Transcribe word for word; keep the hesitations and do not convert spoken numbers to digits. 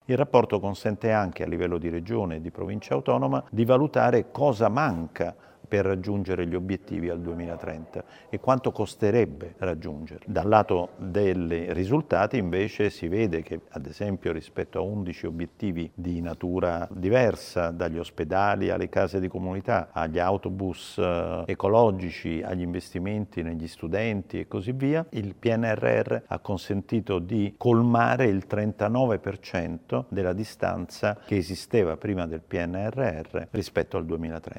Il rapporto consente anche a livello di regione e di provincia autonoma di valutare cosa manca per raggiungere gli obiettivi al duemilatrenta e quanto costerebbe raggiungerli. Dal lato dei risultati invece si vede che, ad esempio, rispetto a undici obiettivi di natura diversa, dagli ospedali alle case di comunità, agli autobus eh, ecologici, agli investimenti negli studenti e così via, il P N R R ha consentito di colmare il trentanove per cento della distanza che esisteva prima del P N R R rispetto al duemilatrenta.